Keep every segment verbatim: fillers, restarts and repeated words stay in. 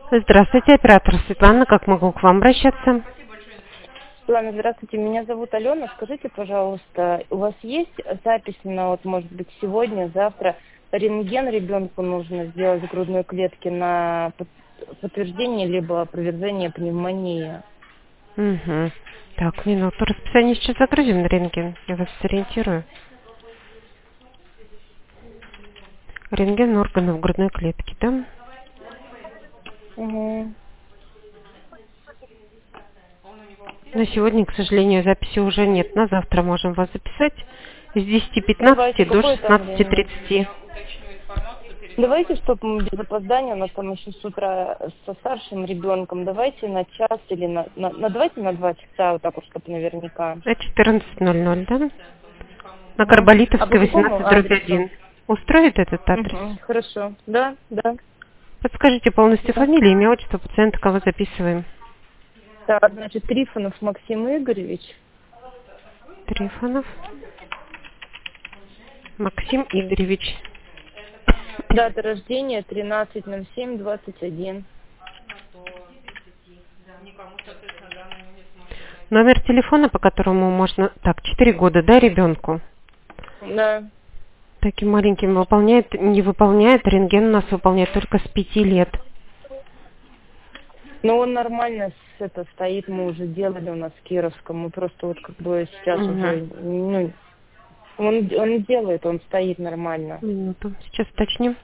Здравствуйте, оператор Светлана, как могу к вам обращаться? Светлана, здравствуйте, меня зовут Алена. Скажите, пожалуйста, у вас есть запись на, вот, может быть, сегодня, завтра, рентген ребенку нужно сделать в грудной клетке на под- подтверждение либо опровержение пневмонии? Угу. Так, минуту. Расписание сейчас загрузим на рентген. Я вас сориентирую. Рентген органов грудной клетки, да? Угу. На сегодня, к сожалению, записи уже нет. На завтра можем вас записать с десяти пятнадцати Давайте, до какое там шестнадцати время? тридцати. Давайте, чтобы без опоздания, у нас там еще с утра со старшим ребенком, давайте на час или на, на, на- давайте на два часа, вот так вот, чтобы наверняка. На четырнадцать ноль ноль, да? На Угу. А по Карболитовской какому восемнадцать дробь адресу? один. Устроит этот адрес? Угу. Хорошо. Да, да, Подскажите полностью да. фамилию, имя, отчество пациента, кого записываем. Так, значит, Трифонов Максим Игоревич. Трифонов Максим Игоревич. Дата рождения тринадцать ноль семь двадцать один. Номер телефона, по которому можно... Так, четыре года, да, ребенку? Да. Таким маленьким выполняет, не выполняет, рентген у нас выполняет только с пяти лет. Но он нормально с- это стоит, мы уже делали у нас в Кировском. Мы просто вот как бы сейчас Угу. уже, ну, он, он делает, он стоит нормально. Минуту, сейчас уточним.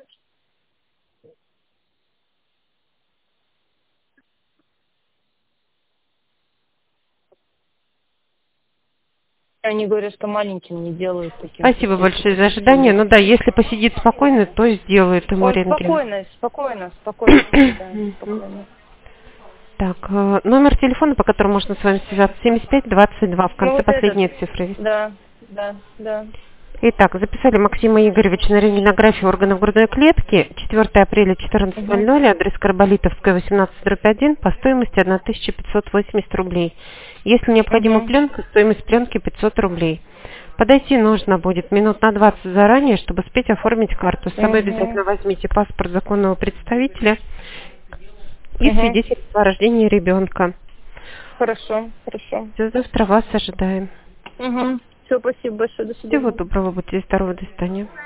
Они говорят, что маленьким не делают таким, Спасибо совсем большое за пятилетним. ожидание. Ну да, если посидит спокойно, то сделают ему Он рентген. спокойно, спокойно, спокойно сидит, да, Мгм. спокойно. Так, э, номер телефона, по которому можно с вами связаться, семьдесят пять двадцать два, в Ну конце вот этот, последние цифры. да, да, да. Итак, записали Максима Игоревича на рентгенографию органов грудной клетки. четвёртого апреля четырнадцать ноль Угу. ноль, адрес Карболитовская восемнадцать дробь один, по стоимости тысяча пятьсот восемьдесят рублей. Если необходима Угу. пленка, стоимость пленки пятьсот рублей. Подойти нужно будет минут на двадцать заранее, чтобы успеть оформить карту. С собой Угу. обязательно возьмите паспорт законного представителя и Угу. свидетельство о рождении ребенка. Хорошо, хорошо. Все, завтра вас ожидаем. Угу. Все, спасибо большое, до Всего свидания. доброго, будьте здоровы, до свидания.